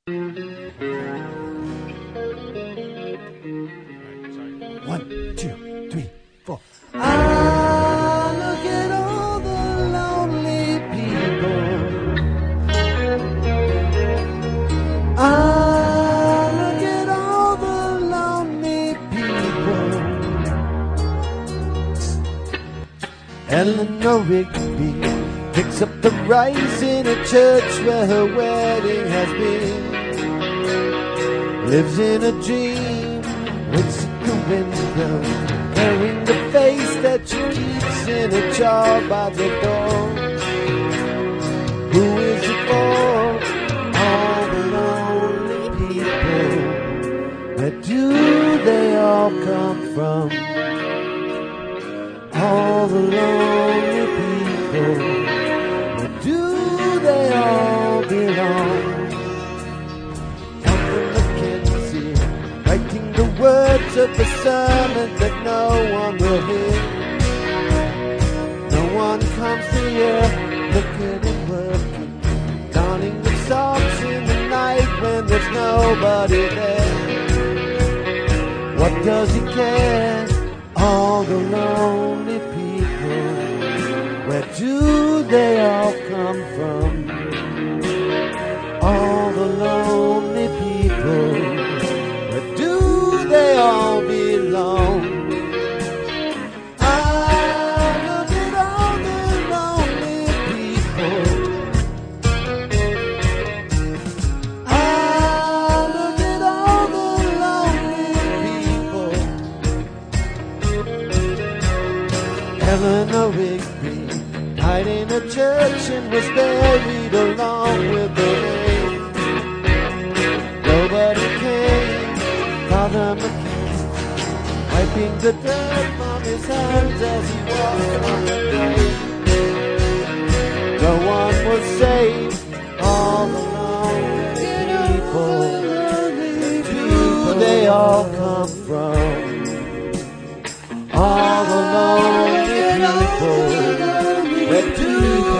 1, 2, 3, 4. Ah, look at all the lonely people. Ah, look at all the lonely people. Eleanor Rigby picks up the rice in a church where her wedding has been. Lives in a dream, waits at the window, carrying the face that she keeps in a jar by the door. Who is it for? All the lonely people. Where do they all come from? All the lonely people. Where do they all belong? Writing the words of the sermon that no one will hear. No one comes here looking and working, donning the socks in the night when there's nobody there. What does he care? All the lonely people. Where do they all come from? All the lonely people. They all belong. Ah, look at all the lonely people. Ah, look at all the lonely people. Eleanor Rigby died in a church and was buried along with the rain. Nobody came. Father McKee, wiping the dirt from his hands as he walked on the grave. No one was saved. All the lonely people. Where do they all come from? All the lonely people. Where do